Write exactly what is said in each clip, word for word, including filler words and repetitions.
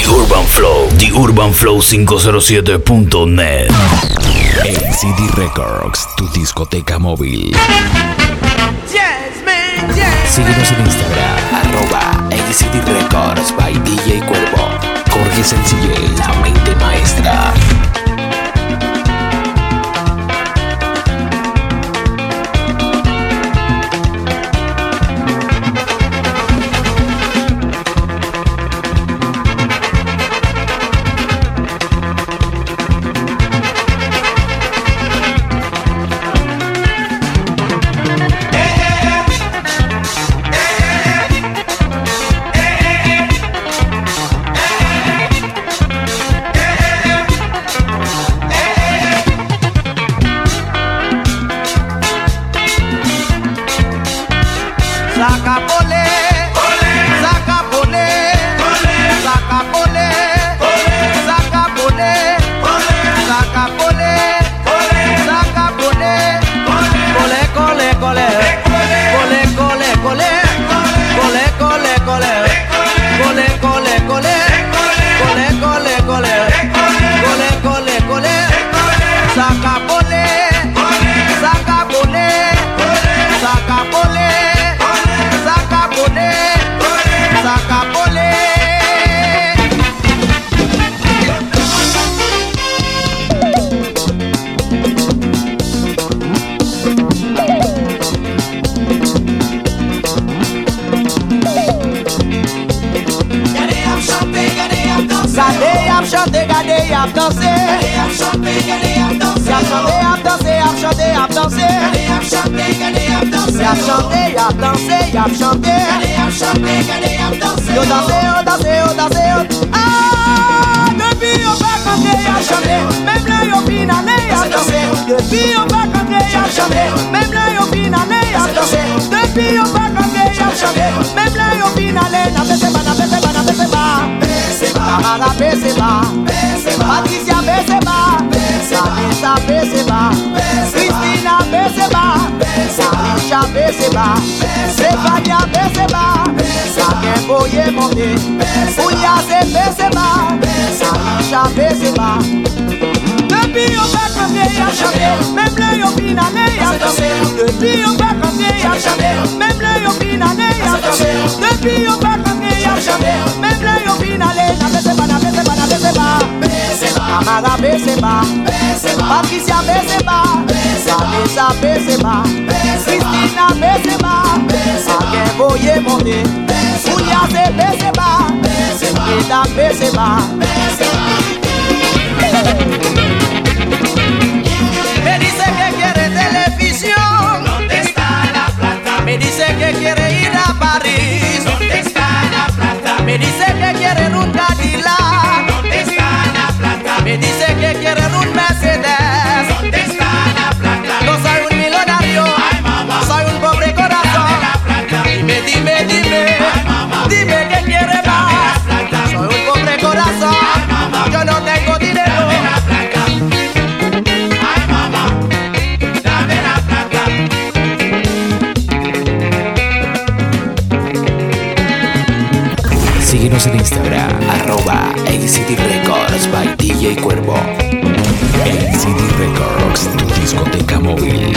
The Urban Flow, The Urban Flow quinientos siete punto net. A C D Records, tu discoteca móvil. Yes, man, yes. Síguenos en Instagram, arroba A C D Records by D J Cuervo. Jorge Sencillez, la mente maestra. Saca pole, saca pole, saca pole, saca pole, saca pole, saca pole, cole, cole, cole, cole, cole, cole, cole, cole, cole, cole, cole, cole, cole, cole, cole, cole, cole, saca pole, saca pole, saca pole. Saca pole, saca pole. Gade ap chante, gade ap danse. Gade ap chante, gade ap danse. Gade ap danse, ap chante, ap danse. Gade ap chante, gade ap danse. Ap chante, ap danse, ap chante. Gade ap chante, gade ap danse. Yo danse, yo danse, yo danse, yo. Ah, depuis yo pa kante, ap chante. Même là yo fin année, ap danse. Depuis yo pa kante, ap chante. Même là yo fin année, ap danse. Depuis yo pa kante, ap chante. Même là yo fin année, na pese ba, na pese ba, na pese ba. Amara Beseba, Patricia Beseba, Samisa Beseba, Cristina Beseba, Samisha Beseba, Stefania Beseba, Saken Boye Monte, Ouliase Beseba, Samisha Beseba. Depuis on va cambier, y'a chanté, même là y'a fin année, y'a dansé. Depuis on va cambier, y'a chanté, même là y'a fin année, y'a dansé. Depuis on va cambier, y'a chanté, même là y'a fin année, na Beseba, na Beseba, na Beseba. Amara Beseba, Patricia Beseba, Samisa Beseba, Cristina Beseba, Saken Boye Monte, Ouliase Beseba, Eda Beseba. Me dice que quiere televisión. ¿Dónde está la plata? Me dice que quiere ir a París. ¿Dónde está la plata? Me dice que quiere un Cadillac. ¿Dónde está la plata? Me dice que quiere un Mercedes. ¿Dónde está la plata? No soy un millonario. Ay, mamá. Soy un pobre corazón. La plata. Dime, dime, dime. Ay, mamá. Dime que quiere más. Soy un pobre corazón. Ay, mamá. Yo no tengo dinero. Síguenos en Instagram, arroba A C D Records by D J Cuervo. A C D Records, tu discoteca móvil.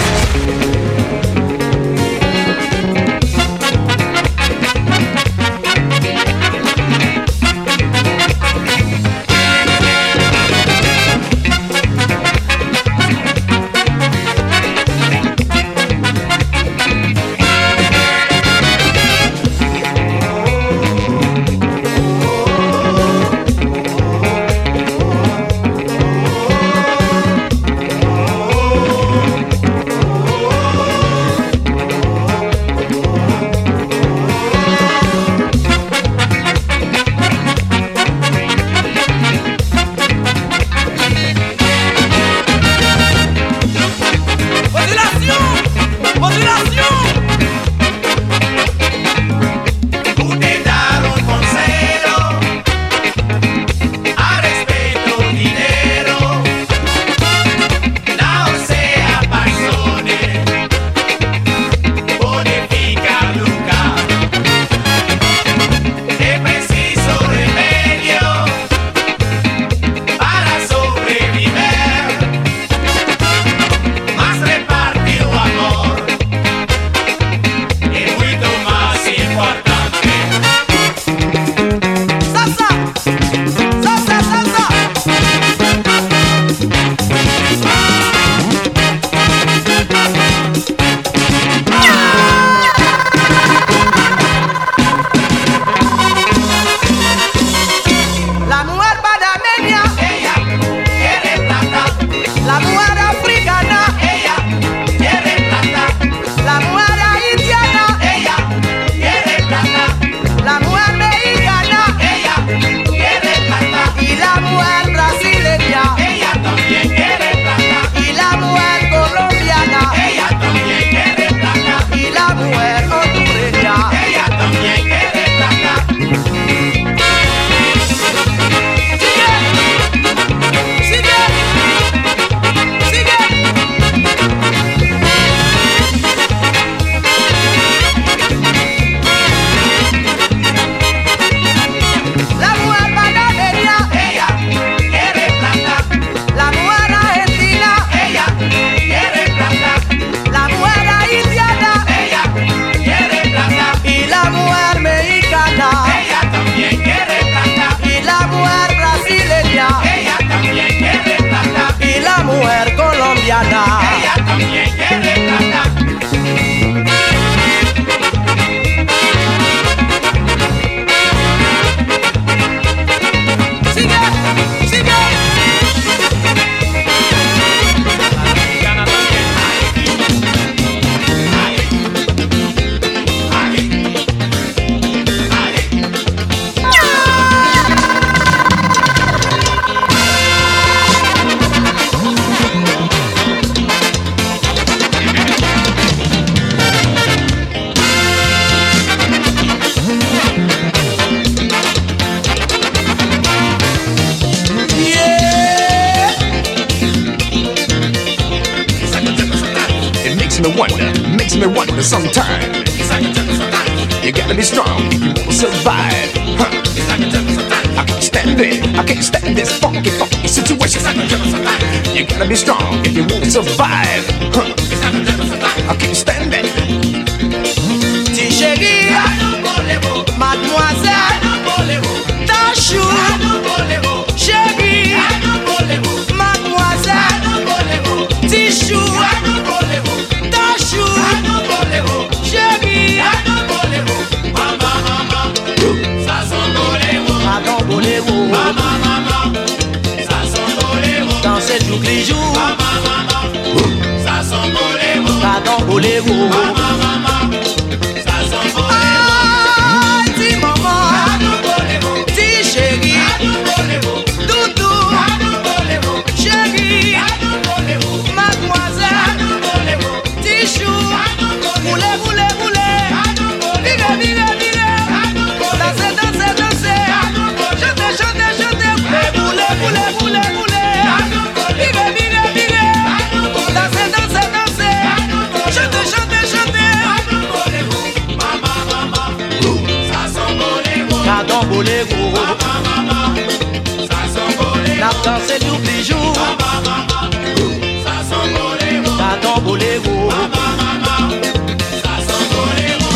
makes me wonder sometimes. You gotta be strong if you wanna survive. Huh. I can't stand it. I can't stand this funky, funky situation. You gotta be strong if you wanna survive. Huh. I can't stand it. Ti chérie, mademoiselle, ta chou, chérie, mademoiselle, ti chou, ta chou, chérie, Mama, mama, ça sent boléro. pardon, boléro, Mama, mama, ça sent boléro. danser tous les jours, Mama, mama, ça sent boléro. pardon, boléro. Mama, mama, ça sent boléro. Ah, ti maman, ti chérie, doudou, chérie, mademoiselle, ti chou, roulez, roulez, roulez, vire, vire, vire, dansez, dansez, dansez, chantez, chantez, chantez, roulez, roulez, roulez, roulez, vire, vire, vire, dansez, dansez, dansez, chantez, chantez, chantez. Mama, mama, ça sent boléro. Pardon, boléro, Mama, mama, ça sent boléro. n'a dansé tous les jours. Mama, mama, ça sent boléro. Pardon, boléro, Mama, mama, ça sent boléro.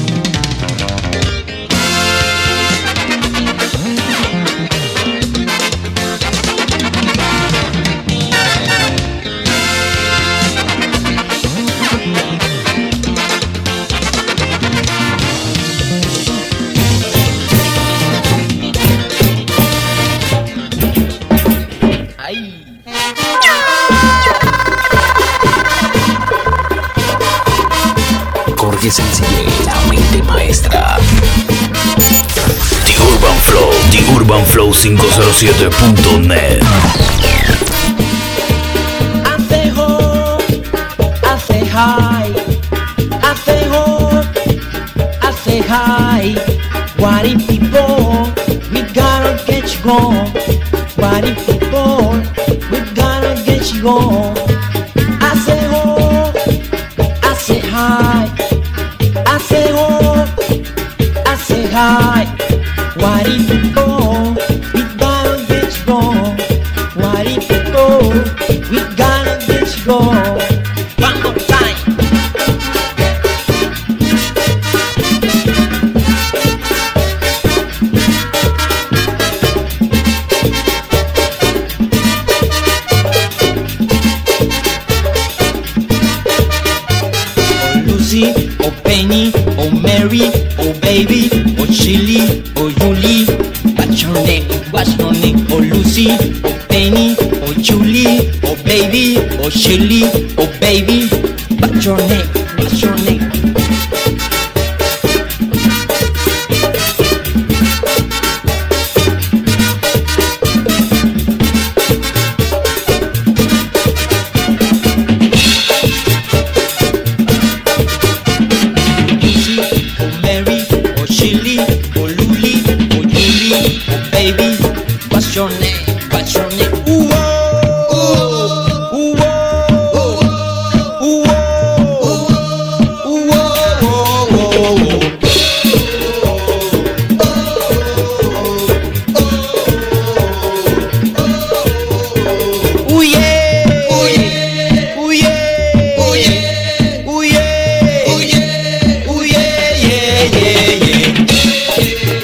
Jorge Sencille, la mente maestra. The Urban Flow, The Urban Flow cinco cero siete punto net. I say ho, I say hi, I say ho, I say hi. What if people, we gotta get you gone. What if people, we gotta get you gone. I say ho, I say hi, I say ho, I say hi. What if people, we gotta get you gone. What if people, we gotta get you gone. One more time. Oh Lucy, oh Penny, oh Mary, oh baby, oh Chili, oh Julie. What's your name? What's your name? Oh Lucy, oh Penny, oh Julie, oh baby, oh Chili, oh baby. What's your name? What's your name? Lucy, oh Mary, oh Chili, oh Luli, oh Julie, oh baby. What's your name? What's your name? Ooh, oh, ooh, oh, ooh, oh, ooh, oh, oh, oh. Ooh, yeah, ooh, yeah, ooh, yeah, ooh, yeah, ooh, yeah, ooh, yeah, ooh, yeah, yeah, yeah, yeah.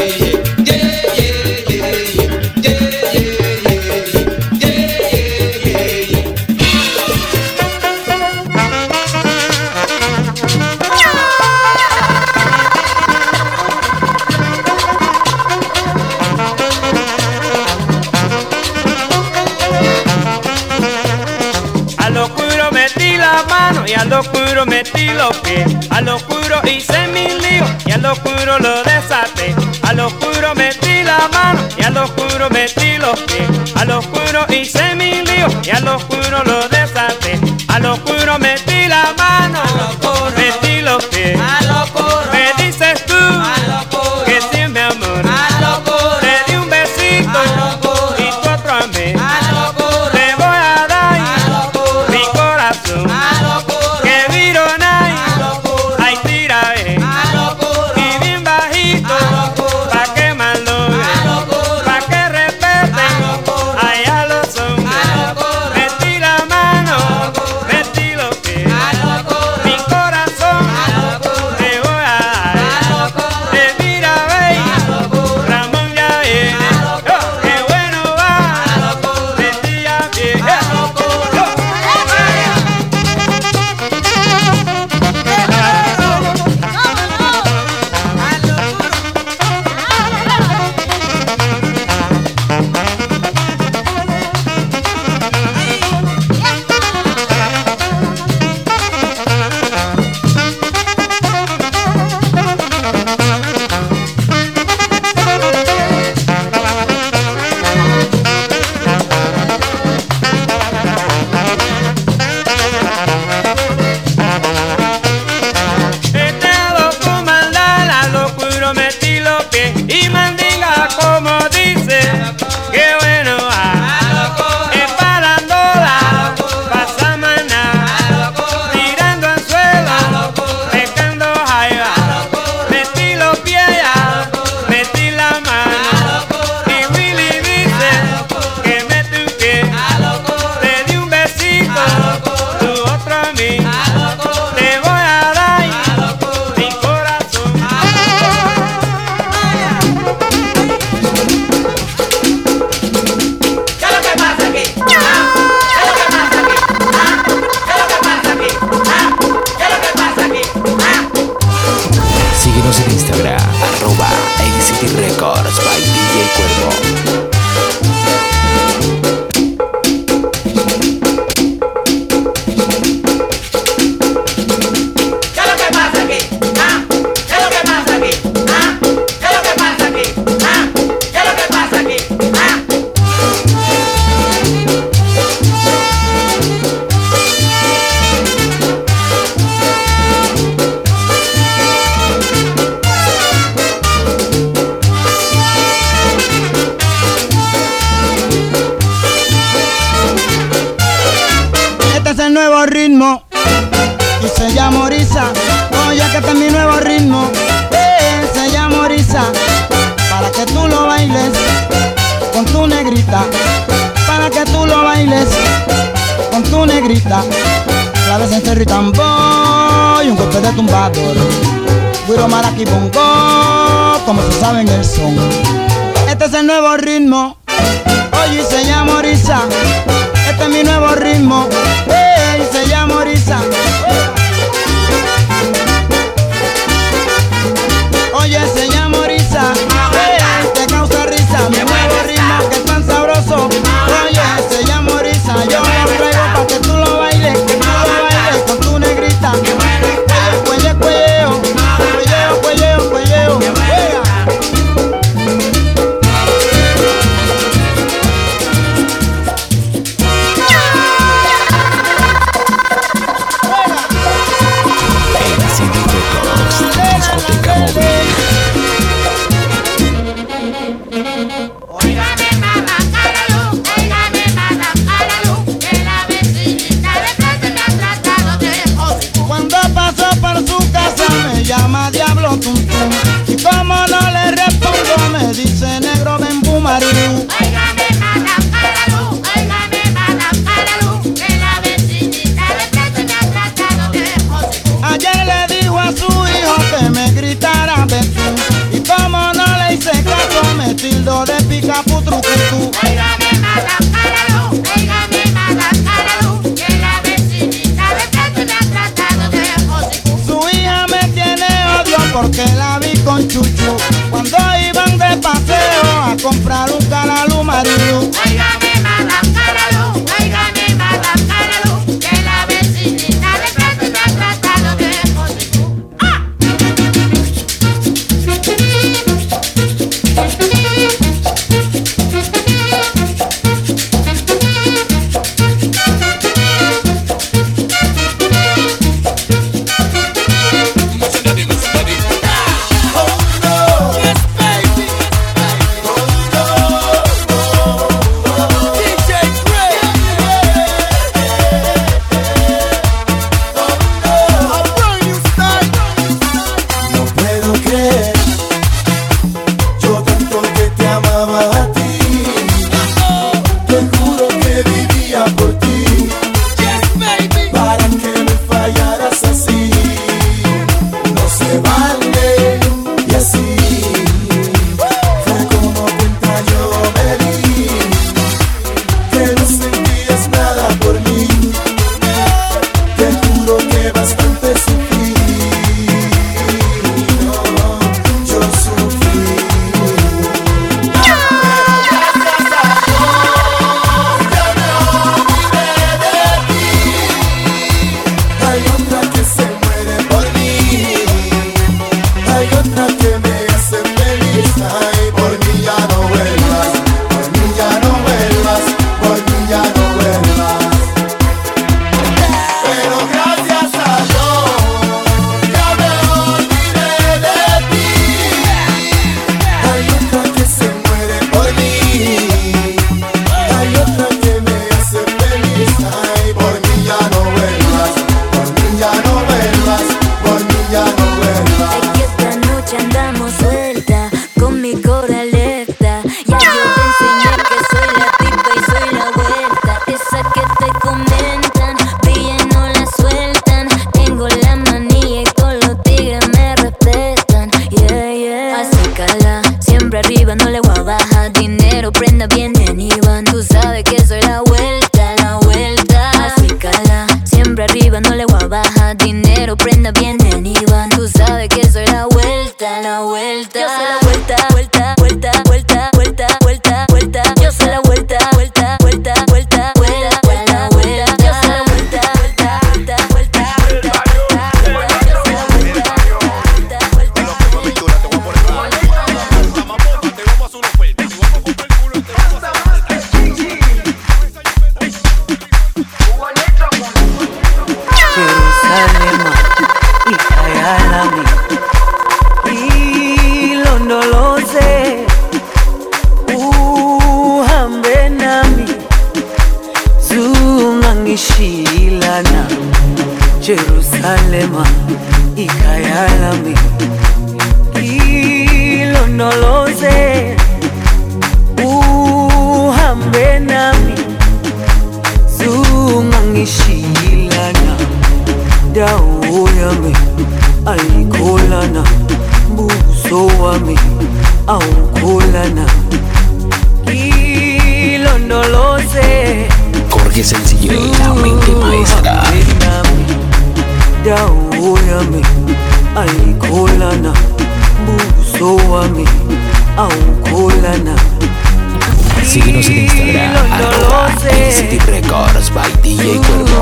A lo oscuro metí la mano y a lo oscuro metí los pies. A lo oscuro hice mi lío y a lo oscuro lo desaté. A lo oscuro metí la mano y a lo oscuro metí los pies. A lo oscuro hice mi lío y a lo oscuro lo desaté. A lo oscuro metí la mano, metí los pies. Me dices tú que sí, mi amor. Te di un besito y tú otro a mí. Te voy a dar mi corazón. Que viro nai. se llama Orisa. Oye, que este es mi nuevo ritmo, eh, se llama Orisa. Para que tú lo bailes con tu negrita, para que tú lo bailes con tu negrita. Claves en cerro y tambor y un golpe de tumbador, güiro, maraqui, bongo, como se sabe en el son. Este es el nuevo ritmo, oye, se llama Orisa. Este es mi nuevo ritmo, hey, se llama Orisa. Oye, se llama Orisa, hey, te causa risa. Mi nuevo ritmo que es tan sabroso. Oye, se llama Orisa. Yo lo traigo pa' que tú lo bailes, que tú lo bailes con tu negrita. Cuelle, cuelleo, cuelleo, cuelleo, cuelleo, juega. Llama Diablo Tum Tum, y como no le respondo me dice negro ven bumaru. Óigame mala para luz, óigame mala para luz, que la vecinita de frente me ha tratado de jodido. Ayer le dijo a su hijo que me gritara Betún, y como no le hice caso me tildo de picaputrucutú. Óigame mala para luz, óigame mala para luz, que la vecinita de frente me ha tratado de jodido. Su hija me tiene odio porque la vi con Chuchu cuando iban de paseo a comprar un canalú marilu. Óigame mala para luz, óigame mala para luz, que la vecinita de frente me ha tratado de jodido. ¡Ah! Jerusalema ikhaya lami, ilondoloze uhambe nami, zungangishiyilana, dawo yami ayikholana, buso wami awukholana, ilondoloze Jorge Sencillo, la mente maestra. Dawo yami ayikholana, buso wami awukholana. Síguenos en Instagram, arroba A C D Records by D J Cuervo.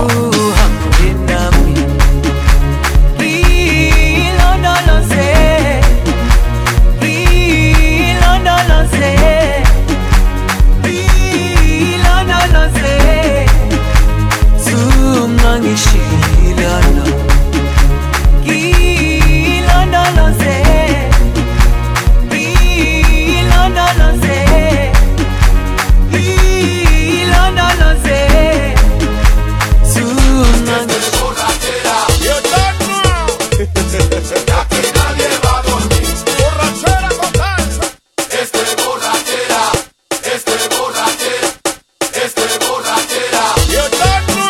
Shilana, kilo no lo sé, kilo no lo sé, kilo no lo sé. Su mano borrachera, yo tengo. Aquí nadie va a dormir. Borrachera con salsa. Esto es borrachera, esto es borrachera, esto es borrachera. Yo tengo.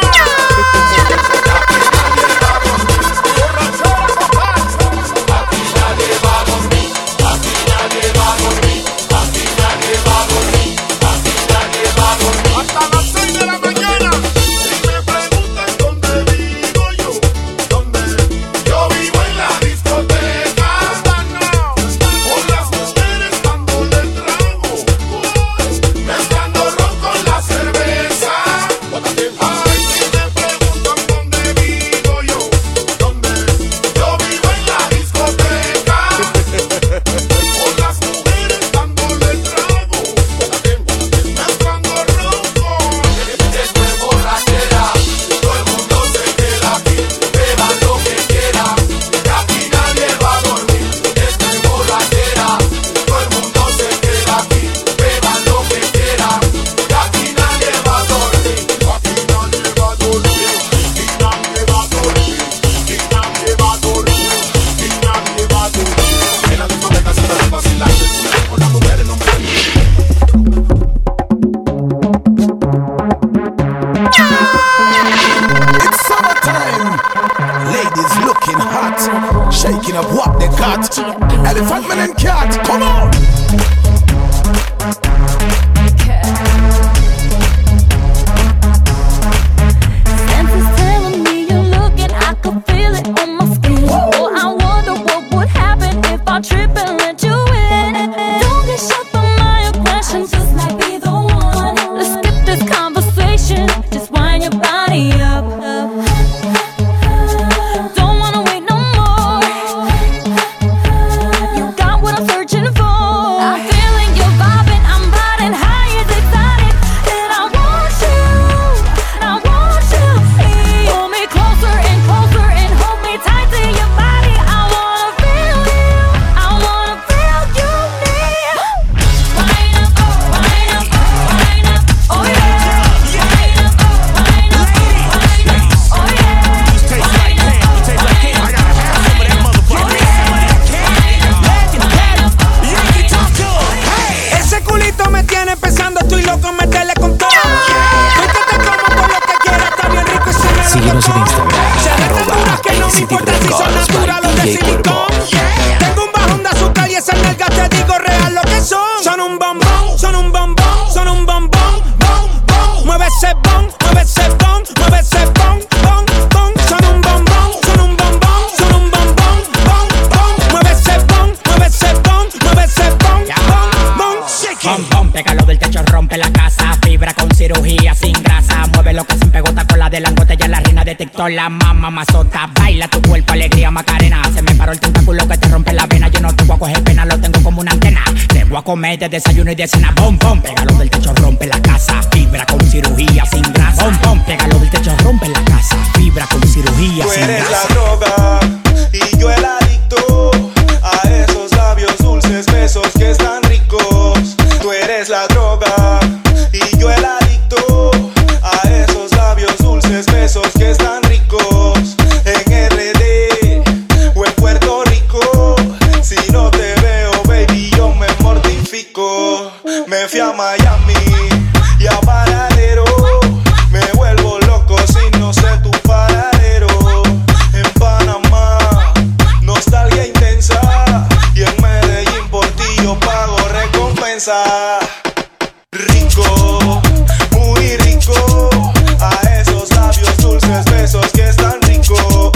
Shaking up what they got. Elephant man and cat, come on. Senses telling me you're looking, I could feel it on my skin. Oh, I wonder what would happen if I trip and let you in. Don't get shut by my aggression, this might be the one. Let's skip this conversation, just wind your body up. Don't wanna wait no more. You got what I'm searching for. I'm feeling you vibing, I'm riding high as excited. And I want you, I want you. Pull me closer and closer and hold me tight to your body. I wanna feel you, I wanna feel you near. Wind up, wind up, wind up, oh yeah. Wind up, wind up, wind up, oh yeah. Ese culito me tiene pensando, estoy loco, meterle con todo. Ven que te como por lo que quieras, está bien rico y se me Síguenos en Instagram, arroba que no A me C D importa si son Records by naturales o de D J Cuervo. silicón. Tengo un bajón de azúcar y esas nalgas te digo real lo que son. Son un bombón, son un bombón, son un bombón, bom, bom. Mueve ese bon, mueve ese bon, mueve ese bon, bon, bon. Son un bombón, son un bombón, son un bombón, bom, bom. Mueve ese bon, mueve ese bon, mueve ese bon, bom, bom. Bom, bom, pégalo del techo, rompe la casa. Fibra con cirugía, sin grasa. Mueve lo que se pegota con la de langote. Ya la reina de TikTok, la mamá mazota. Baila tu cuerpo, alegría, Macarena. Se me paró el tentáculo que te rompe la vena. Yo no te voy a coger pena, lo tengo como una antena. Te voy a comer de desayuno y de cena. Bom, bom, pégalo del techo, rompe la casa. Fibra con cirugía, sin grasa. Bom, bom, pégalo del techo, rompe la casa. Fibra con cirugía, Tú sin eres grasa. la droga y yo el adicto a esos labios dulces, besos que están ricos. Tú eres la droga y yo el adicto a esos labios dulces, besos que están ricos. Miami y a Paradero. Me vuelvo loco si no sé tu paradero. En Panamá, nostalgia intensa. Y en Medellín por ti yo pago recompensa. Rico, muy rico. A esos labios dulces, besos que están ricos.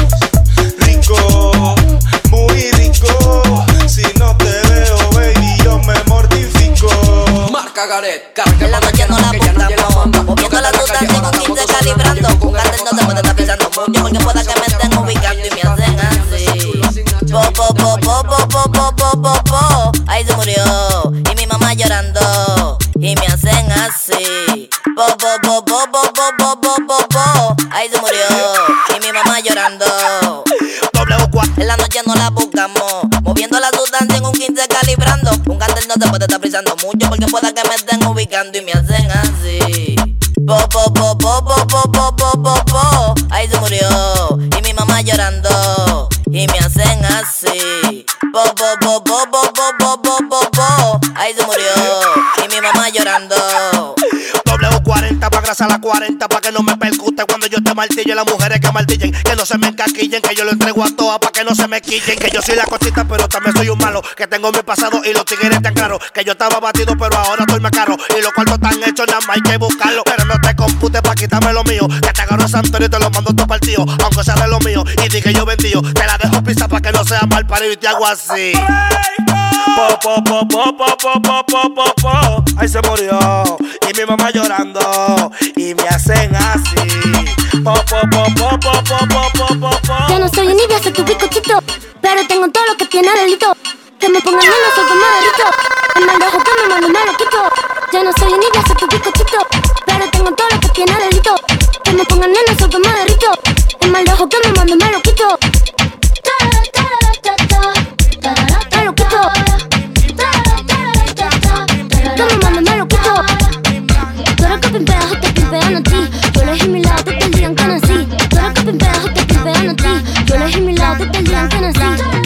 Rico, muy rico. Si no te veo, baby, yo me mortifico. Marca Garet, carga. En la noche no la buscamos, moviendo la duda, tengo quince calibrando. Un cartel no te puede estar pensando mucho, porque pueda que me estén ubicando y me hacen así. Po, po, po, po, po, po, po, po, po, po. Ahí se murió, y mi mamá llorando, y me hacen así. Po, po, po, po, po, po, po, po, po, po. Ahí se murió, y mi mamá llorando. En la noche no la buscamos, moviendo la sustancia en un quince calibrando. Un cartel no te puede estar frisando mucho, porque pueda que me estén ubicando y me hacen así. Po, po, po, po, po, po, po, po, po, po. Ahí se murió, y mi mamá llorando, y me hacen así. Po, po, po, po, po, po, po, po, po, po. Ahí se murió, y mi mamá llorando. W cuarenta pa' grasa la cuarenta, pa' que no me percute cuando yo te martille. Las mujeres que martillen, que no se me encaquillen, que yo lo entrego a todas pa' que no se me quillen. Que yo soy la cosita, pero también soy un malo, que tengo mi pasado y los tigres tan claros. Que yo estaba batido, pero ahora estoy más caro. Y los cuartos están hechos, nada más hay que buscarlo. Pero no te computes pa' quitarme lo mío, que te agarro Santorio y te lo mando todo partido. Aunque sea de lo mío, y di que yo vendío, te la dejo pisar pa' que no sea mal parido y te hago así. Po, po, po, po, po, po, po, po, po, po. Ahí se murió, y mi mamá llorando, y me hacen así. Po, po, po, po, po, po, po, po, po. Yo no soy envidia, soy tu bizcochito, pero tengo todo lo que tiene delito. Que me pongan nena, soy tu maderito. El mal dejo que me mando me lo quito. Yo no soy envidia, soy tu bizcochito, pero tengo todo lo que tiene delito. Que me pongan nena, soy tu maderito. El mal dejo que me mando me lo quito. Me lo quito. Que me mando me lo quito. Tú eres que pimpeas o te pimpean a ti. Yo elegí mi lado desde el día en que nací. Tú eres que pimpeas o te pimpean a ti. Yo elegí mi lado desde el día en que nací.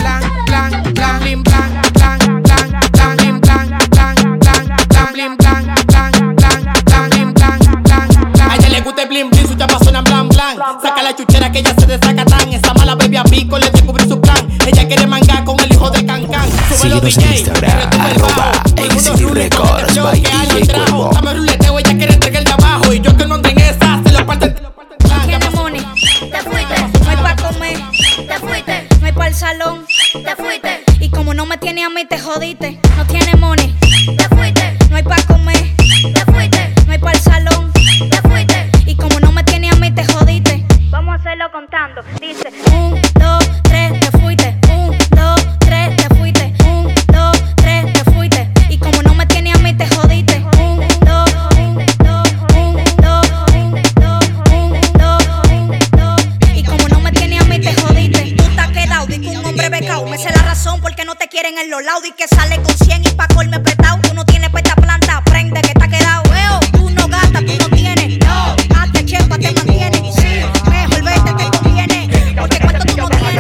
A ella le gusta el bling bling, su chapa suena blan blan. Saca la chuchera que ella se desacatan. Esa mala baby a pico le descubrí su plan. Ella quiere mangar con el hijo de Cancan. Síguenos en Instagram, arroba A C D Records by D J Cuervo. Dame ruleteo, ella quiere entregar el de abajo. Y yo que no ando en esa, se lo parten. Tiene money, te fuiste, no hay pa' comer, te fuiste, no hay pa' el salón, te fuiste. Y como no me tiene a mí, te jodiste. No tiene money, te fuiste, no hay pa' comer, te fuiste, no hay pa' el salón, te fuiste. Y como no me tiene a mí, te jodiste. Vamos a hacerlo contando, dice un, dos, tres, te fuiste, un, dos, tres, te fuiste, un, dos, tres, te fuiste. Y como no me tiene a mí, te jodiste. Un, dos, un, dos, un, dos, un, dos, un, dos, un, dos. Y como no me tiene a mí, te jodiste. Tú te has quedado, di que un hombre becao. Me sé la razón porque no te quieren en los lados. Y que sale con cien y pa' colme prestado. Tú no tienes pa' esta planta, aprende que te ha quedado. Veo, tú no gastas, tú no tienes. No, hazte chepa, te mantienes. Sí, mejor vete, te conviene. Porque cuánto tú no tienes.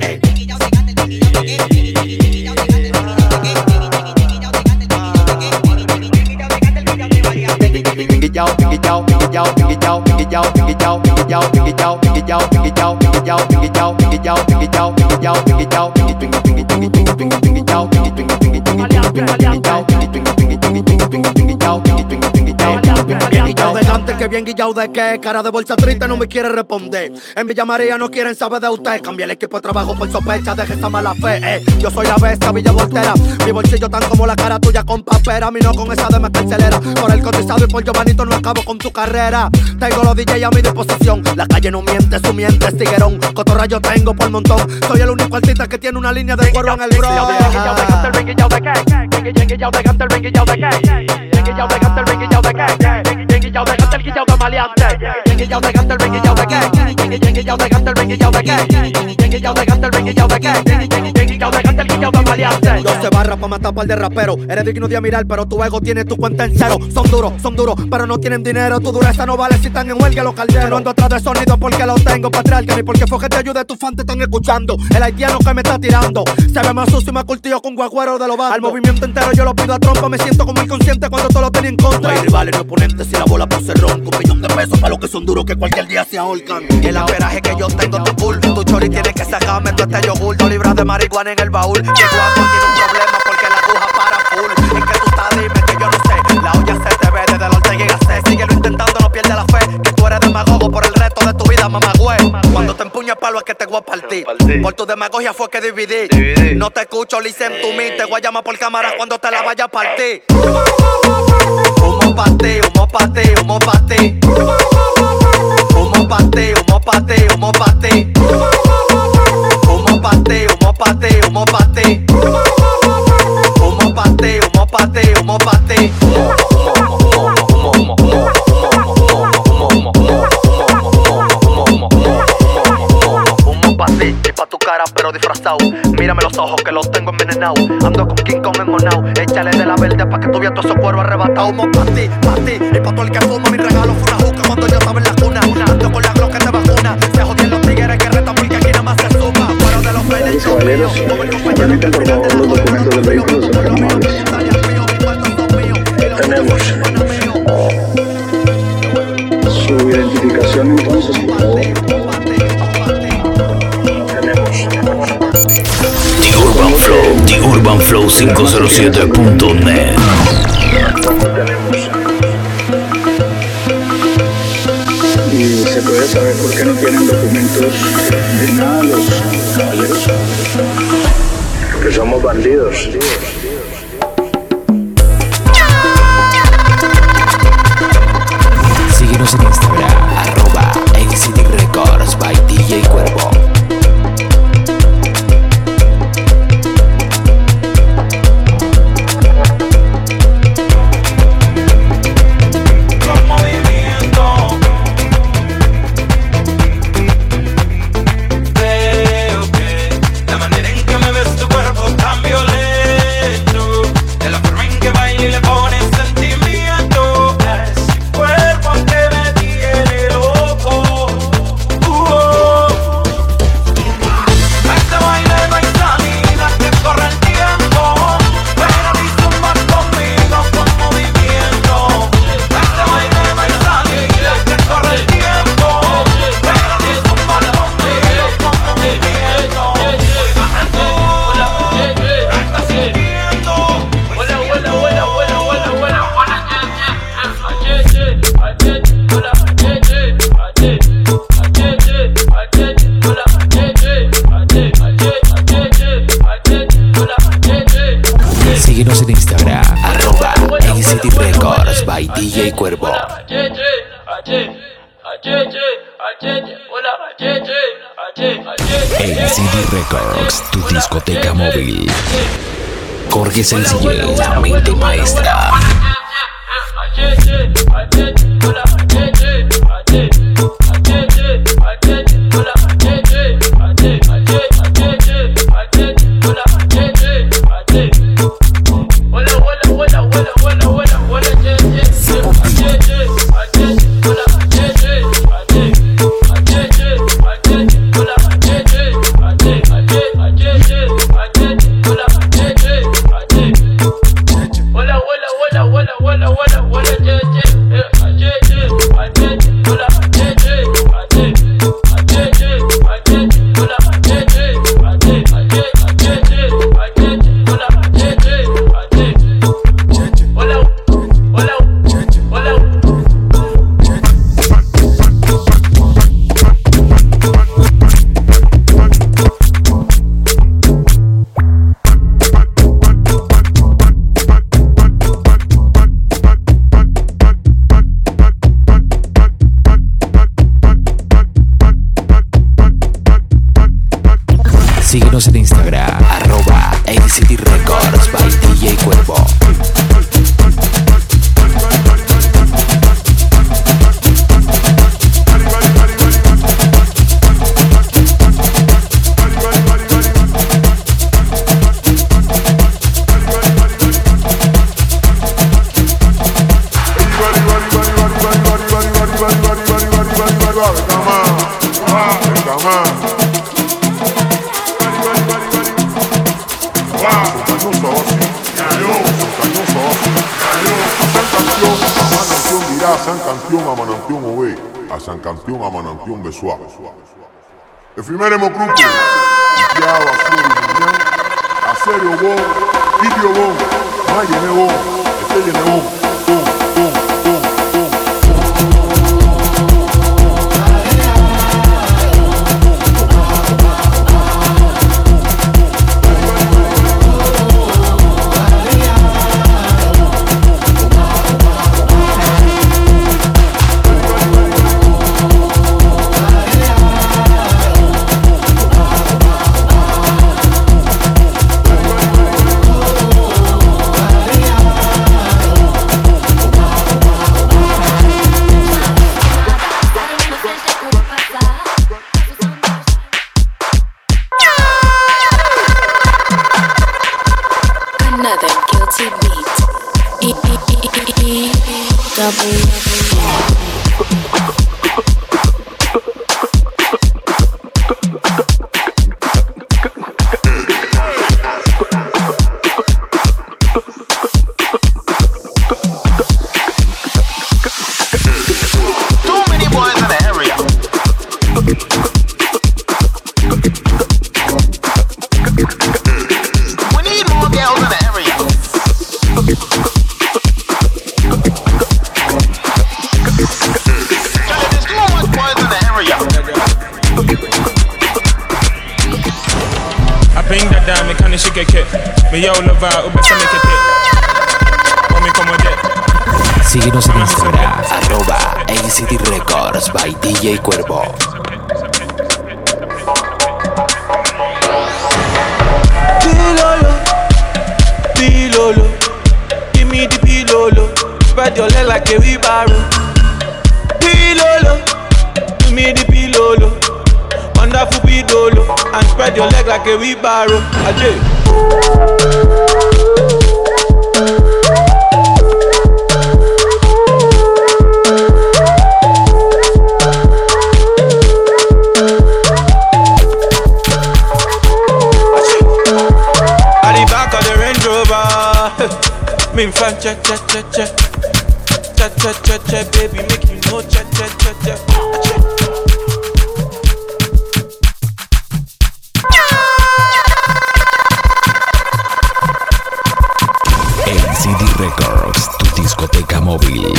Que bien guillao de qué, cara de bolsa triste no me quiere responder. En Villa María no quieren saber de usted. Cambié el equipo de trabajo por sospecha, deje esa mala fe. Eh. Yo soy la bestia, Villa Voltera. Mi bolsillo tan como la cara tuya con papera. A mí no con esa de me carcelera. Por el cotizado y por Giovanito no acabo con tu carrera. Tengo los D J a mi disposición. La calle no miente, su miente es tiguerón. Cotorra yo tengo por montón. Soy el único artista que tiene una línea de cuero en el bro. Yo de gante el guillao de maleante. Guillao de gante el guillao de qué. Guillao de gante el guillao de qué. Guillao de gante el guillao de qué. Guillao de gante el guillao de maleante. maleantes. Yo se barra pa' matar par de rapero. Eres digno de mirar, pero tu ego tiene tu cuenta en cero. Son duros, son duros, pero no tienen dinero. Tu dureza no vale si están en huelga los calderos. No ando atrás de sonido porque lo tengo patriarca, ni porque fue que te ayude, tus fans te están escuchando. El haitiano que me está tirando se ve más sucio y más cultivo con guagüero de los bandos. Al movimiento entero yo lo pido a trompa. Me siento como inconsciente cuando todo lo tenía en contra. No hay rivales, no oponentes, si la bola puse ron. Con un millón de pesos para los que son duros que cualquier día se ahorcan. Y el averaje que yo tengo está full. Tu chori tiene que sacarme todo este yogur. Dos libras de marihuana en el baúl. Mi guapo tiene un problema porque la aguja para full. Es que tú estás, dime que yo no sé. La olla se te ve desde el Ortega y Gasset. Síguelo intentando, no pierdas la fe. Que tú eres demagogo por el resto de tu vida, mamá güey. Cuando te empuña palo es que te voy a partir. Por tu demagogia fue que dividí. Dividí. No te escucho, listen to me. Te voy a llamar por cámara cuando te la vaya a partir. Humo pa' ti, humo pa' ti, humo pa' ti. Humo pa' ti, humo pa' ti, humo pa' ti. Humo pa' ti, humo pa' ti, humo pa' ti. Humo pa' ti, humo pa' ti, humo pa' ti. Humo pa' ti y pa' tu cara pero disfrazado. Mírame los ojos que los tengo envenenados. Ando con King Kong enmonao. Échale de la verde pa' que tú veas todos esos cuervos arrebatados. Humo pa' ti, pa' ti y pa' todo el que fuma. Mi regalo fue una juca cuando yo estaba en la cuna. Ando con la Glock que te vacuna. Se jodían los tigres que retan porque aquí nada más se suma. Fuera de los peines, caballeros, permiten por favor los documentos del vehículo sobre móviles. Tenemos su identificación entonces, por favor. The Urban Flow, The Urban Flow cinco cero siete punto net. Y se puede saber por qué no tienen documentos de nada los caballeros. Porque somos bandidos. Síguenos en Instagram, arroba A C D Records by D J Cuervo. Síguenos en Instagram, arroba A C D Records by D J Cuervo. A C D Records, tu discoteca móvil. Jorge Sencillez, la mente maestra. suave, venga más, venga más. Cañón socio, cañón, cañón socio, cañón. A San Canción, a Manantión dirá, a San Canción, a Manantión obe, a San Canción, a Manantión besuá. Efiméremo Cruz, Tiago, a serio bon, Idio bon, Mayene bon, Estelle bon, bon, bon, bon. Síguenos en Instagram, arroba A C D Records by D J Cuervo. Pilolo, pilolo, give me the pilolo, spread your leg like a wheelbarrow. Pilolo, give me the pilolo, wonderful pilolo, and spread your leg like a wheelbarrow. Ajay. Me fan cha cha cha cha cha cha cha cha, baby, make you know cha cha cha cha. A C D Records, tu discoteca móvil.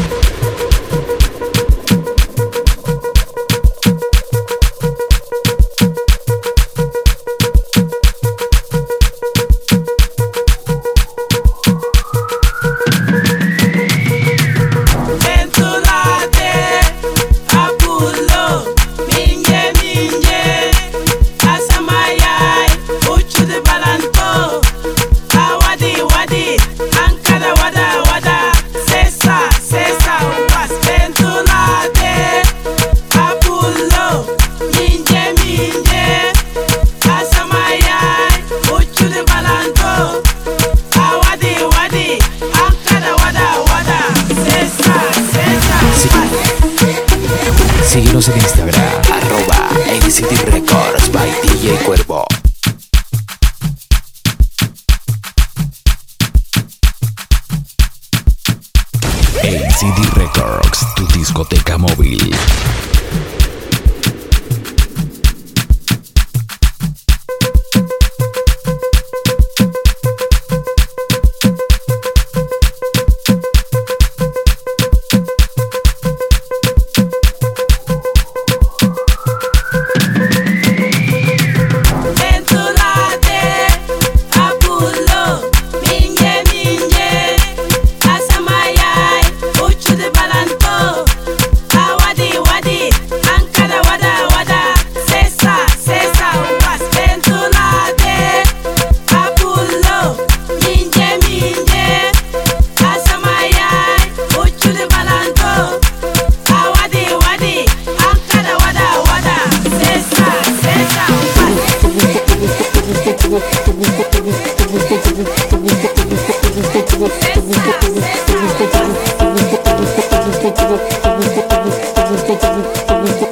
Síguenos en Instagram, arroba A C D Records by D J Cuervo. A C D Records, tu discoteca móvil. Thank you.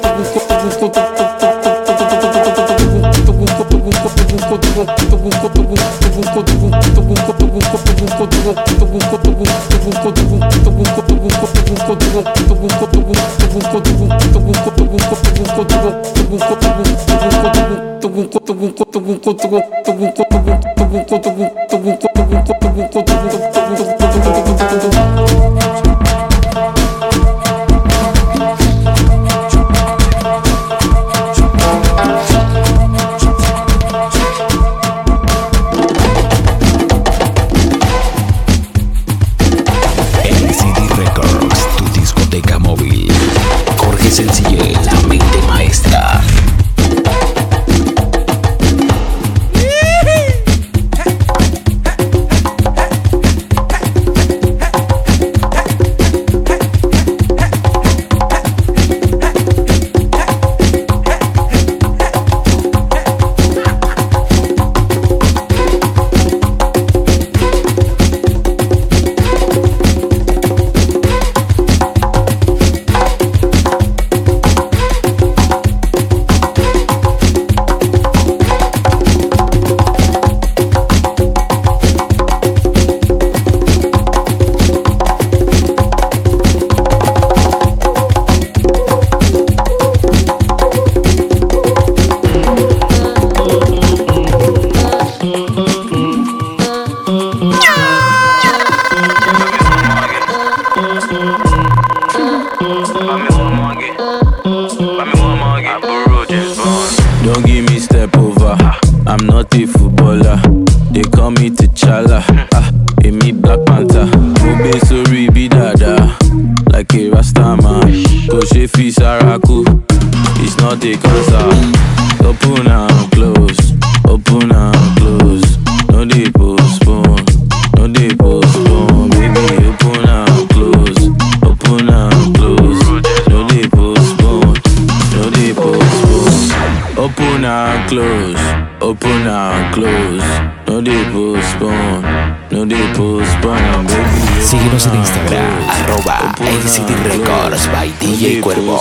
Síguenos en Instagram, arroba A C D Records by D J Cuervo.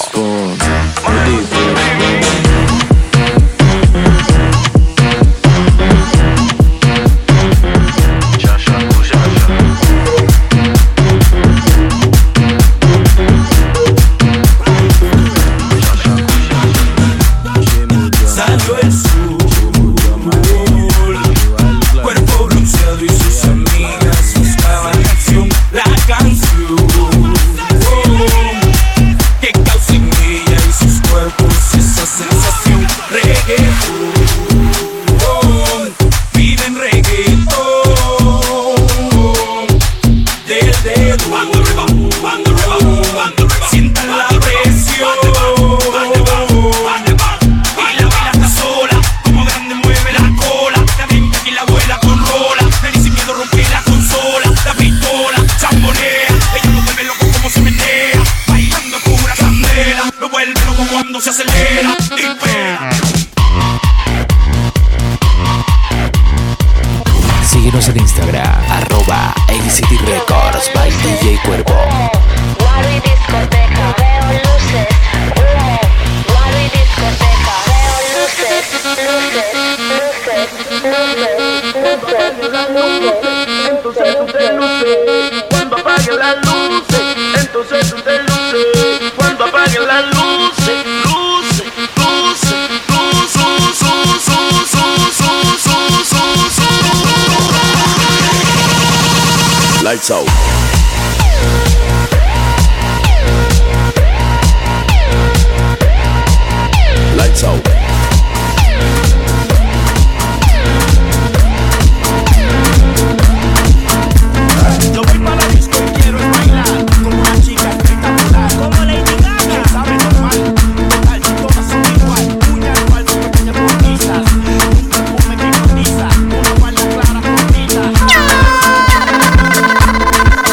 Síguenos en Instagram, arroba A C D Records by D J Cuervo. Guaro y discoteca, veo luces, humo. Guaro y discoteca, veo luces, luces, luces, luces, luces, Entonces tú te luces, cuando apaguen las luces. Entonces tú te luces, cuando apaguen las luces. Luces, luces, luces, luces, luces. Lights out. Lights out. Yo voy para la disco y quiero bailar con una chica espectacular, como Lady Gaga, sabe normal, total, todas son igual, uñas falsas, pequeñas postizas, un perfume que cotiza, una falda clara cortita.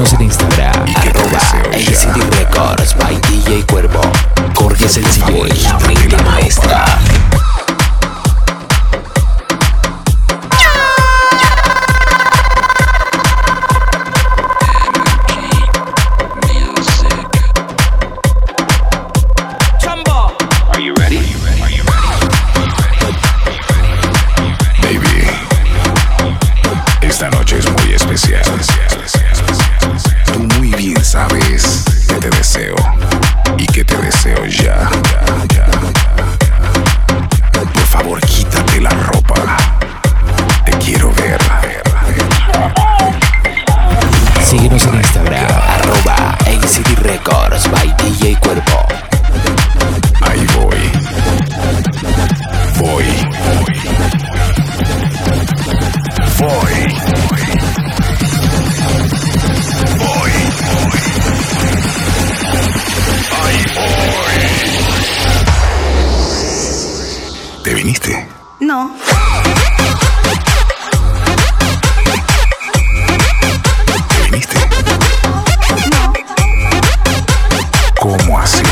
Síguenos en Instagram, arroba A C D Records by D J Cuervo. Jorge Sencillo, la mente maestra. Esta noche es muy especial. Tú muy bien sabes que te deseo y que te deseo ya. Por favor, quítate la ropa. Te quiero ver. Síguenos en Instagram, arroba A C D Records by D J Cuervo. Ahí voy. Voy. Voy. Voy. Ahí voy. ¿Te viniste? No. ¿Te viniste? No. ¿Cómo así?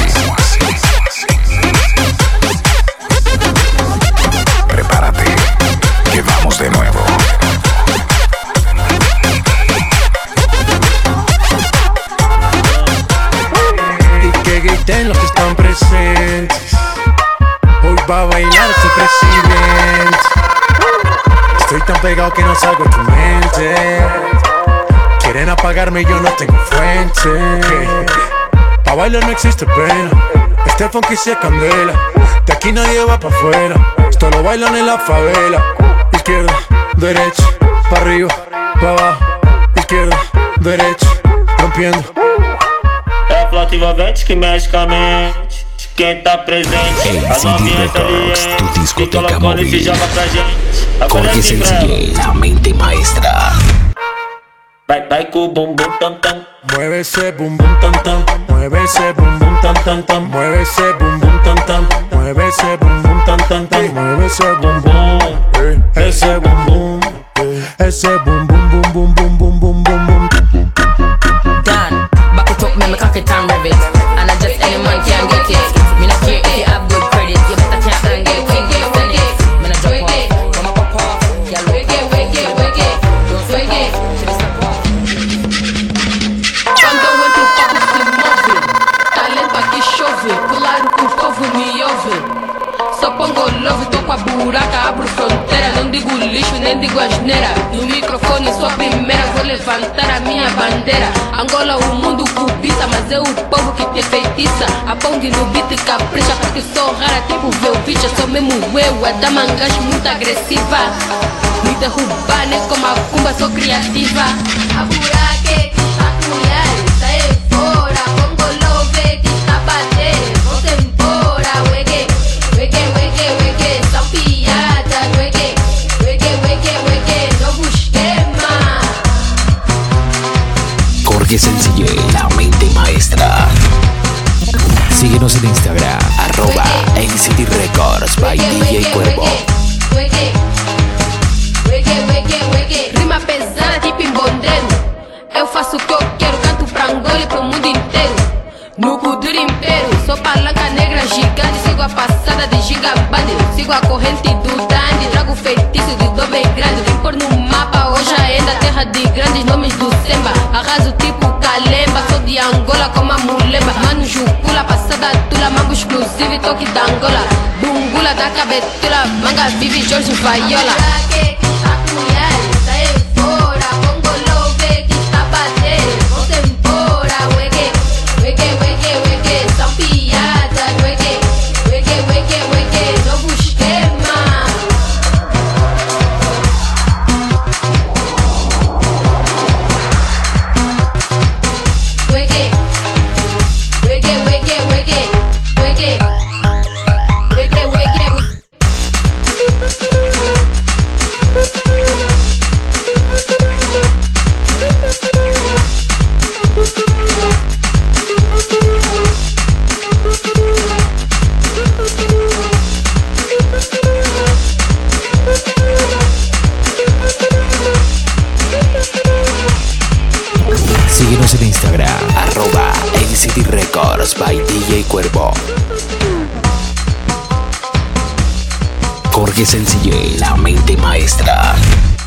Prepárate, que vamos de nuevo. Y que griten los que están presentes. Hoy va a bailar este presidente. Estoy tan pegado que no salgo de tu mente. Quieren apagarme y yo no tengo fuente. Pa' bailar no existe pena. Este funky se candela. De aquí nadie va pa' afuera. Esto lo bailan en la favela. Izquierda, derecha, pa' arriba, pa' abajo. Izquierda, derecha, rompiendo. É a flauta envolvente que mexe com a mente. Quem tá presente, A C D Records, tu discoteca móvil. Jorge Sencillo, la mente maestra. Vai, vai com o bumbum tam tam. Mueve ese bum bum tam tam. Mueve ese bum bum tam tam tam. Mueve ese bum bum tam tam. Mueve ese bum bum tam tam tam. Mueve ese bum bum. Ese bum bum. Ese bum bum bum bum bum bum bum bum bum. Done. Back it up, me me cock it and rev it. And I just any man can get it. Me not care if you have good credit. You better can't handle it. Can't get send it. Me not drop off. Come up pop off. Yeah, wake it, wake it, wake it. Don't swing it. Quando eu entro o palco se move. Talento aqui chove. Pular o povo me ouve. Só pongo love, tô com a buraca, abro fronteira. Não digo lixo, nem digo asneira. No microfone sou a primeira, vou levantar a minha bandeira. Angola, o mundo cobiça, mas é o povo que te feitiça. A bonde no beat capricha, porque sou rara, tipo Velvicha. Sou mesmo eu, a dama angajo muito agressiva. Me derrubar, nem como a cumba, sou criativa. A buraca é que está colher, sai fora. Pongo love, que está bater, volta embora, wege. Wege, wege, wege, são piadas, wege. Wege, wege, wege, novo esquema. Jorge Sencillo, la mente maestra. Síguenos en Instagram, arroba A C D Records by D J Cuervo. Wege, wege, wege, wege. Rima pesada tipo embondeiro. Eu faço o que eu quero, canto pra Angola e pro mundo inteiro. No poder império, sou palanca negra gigante. Sigo a passada de gigabande. Sigo a corrente do dandy. Trago feitiço de doble grande. Vim pôr no mapa, hoje ainda terra de grandes nomes do Semba. Arraso tipo Kalemba, sou de Angola como a Mulemba. Mano Jucula, passada tula, mambo exclusivo e toque da Angola. Bungula da cabetula, manga vive Jorge Vaiola. Síguenos en Instagram, arroba A C D Records by D J Cuervo. Jorge Sencille, la mente maestra.